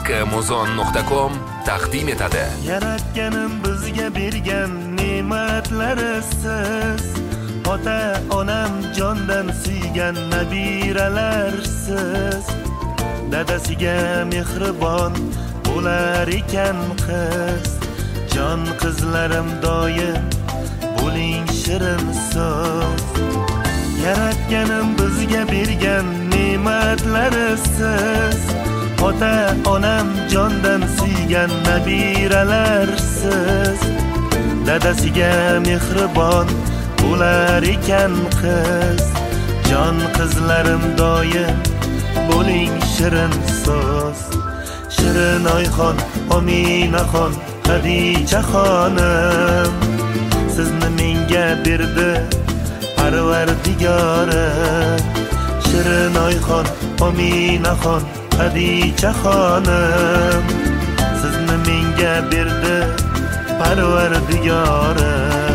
haqqimuzon.com taqdim etadi. Yaratganim bizga bergan ne'matlari siz, ota onam jondan suygan nabiralarsiz. Dadasiga mehribon bo'lar ekan qiz, jon qizlarim doim bo'ling shirin so'z. Yaratganim bizga bergan ne'matlari siz, ota onam jondan suygan nabiralarsiz. Dadasiga mehribon bo'lar ekan qiz, jon qizlarim doim bo'ling shirin so'z. Shirin oyxon, Ominaxon, Xadicha xonim, sizni menga berdi Parvardigorim. Shirin oyxon, Ominaxon, Xadicha xonim, sizni menga berdi Parvardigorim.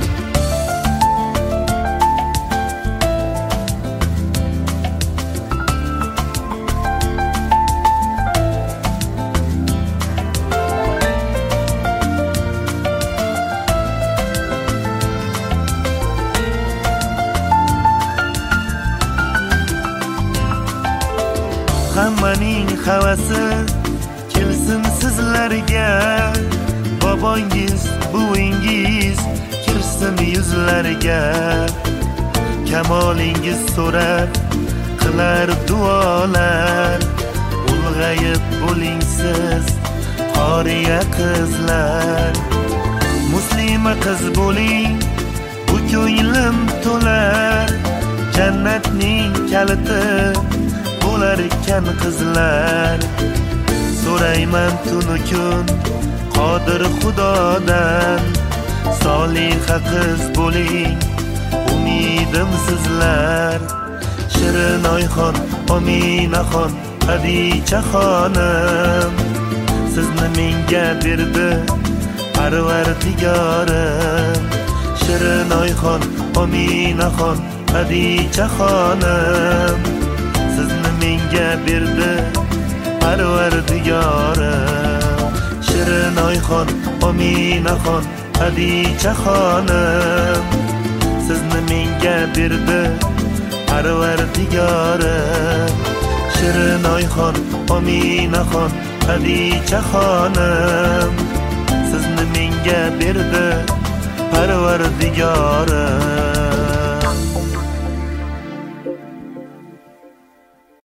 Hammaning havasi kelsin sizlarga, bobongiz, buvingiz kirsin yuzlarga. Kamolingiz so'rab qilar duolar, ulg'ayib bo'ling siz qoriya qizlar. Muslima qiz bo'ling, bu ko'nglim to'lar, jannatning kaliti bo'lar ekan qizlar. So'rayman tunu kun Qodir Xudodan, soliha qiz bo'ling, umidim sizlar. Shirin oyxon, Ominaxon, Xadicha xonim, sizni menga berdi Parvardigorim. Shirin oyxon, Ominaxon, Xadicha xonim, sizni menga berdi Parvardigorim. Shirin oyxon, Ominaxon, Xadicha xonim, sizni menga berdi Parvardigorim. Shirin oyxon, Ominaxon, Xadicha xonim, sizni menga berdi Parvardigorim.